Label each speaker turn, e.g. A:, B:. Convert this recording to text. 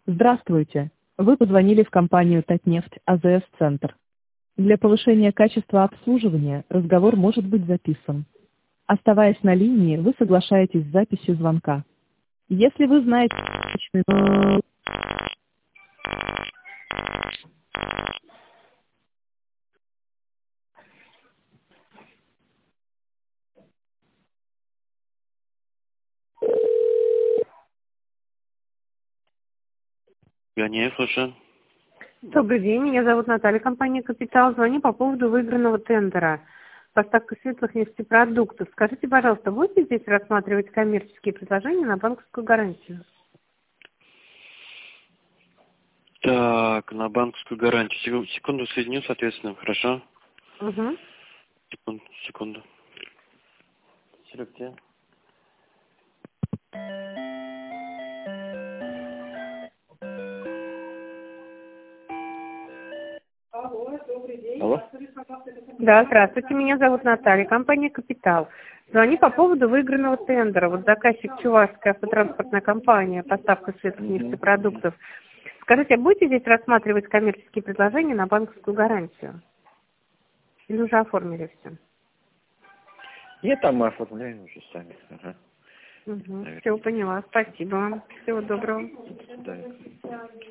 A: Здравствуйте. Вы позвонили в компанию Татнефть АЗС-центр. Для повышения качества обслуживания разговор может быть записан. Оставаясь на линии, вы соглашаетесь с записью звонка. Если вы знаете...
B: Я не слышу.
C: Добрый день, меня зовут Наталья, компания «Капитал». Звоню по поводу выигранного тендера. Поставка светлых нефтепродуктов. Скажите, пожалуйста, будете здесь рассматривать коммерческие предложения на банковскую гарантию?
B: Так, на банковскую гарантию. Секунду соединю, соответственно, хорошо?
C: Угу.
B: Секунду. Серег, где? Алло?
C: Да, здравствуйте, меня зовут Наталья, компания «Капитал». Звоню по поводу выигранного тендера. Вот заказчик Чувашская автотранспортная компания, поставка светлых нефтепродуктов. Скажите, а будете здесь рассматривать коммерческие предложения на банковскую гарантию? Или уже оформили все?
B: Нет, там мы оформляем уже сами. Ага.
C: Угу. Все, поняла. Спасибо вам. Всего доброго.
B: До свидания.